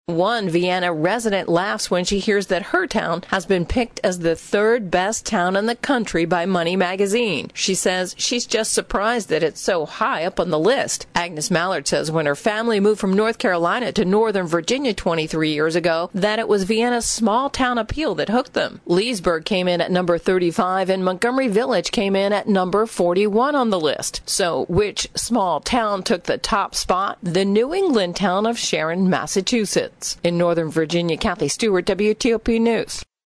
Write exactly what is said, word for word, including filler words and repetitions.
One Vienna resident laughs when she hears that her town has been picked as the third best town in the country by Money Magazine. She says she's just surprised that it's so high up on the list. Agnes Mallard says when her family moved from North Carolina to Northern Virginia twenty-three years ago, that it was Vienna's small town appeal that hooked them. Leesburg came in at number thirty-five and Montgomery Village came in at number forty-one on the list. So which small town took the top spot? The New England town of Sharon, Massachusetts. In Northern Virginia, Kathy Stewart, W T O P News.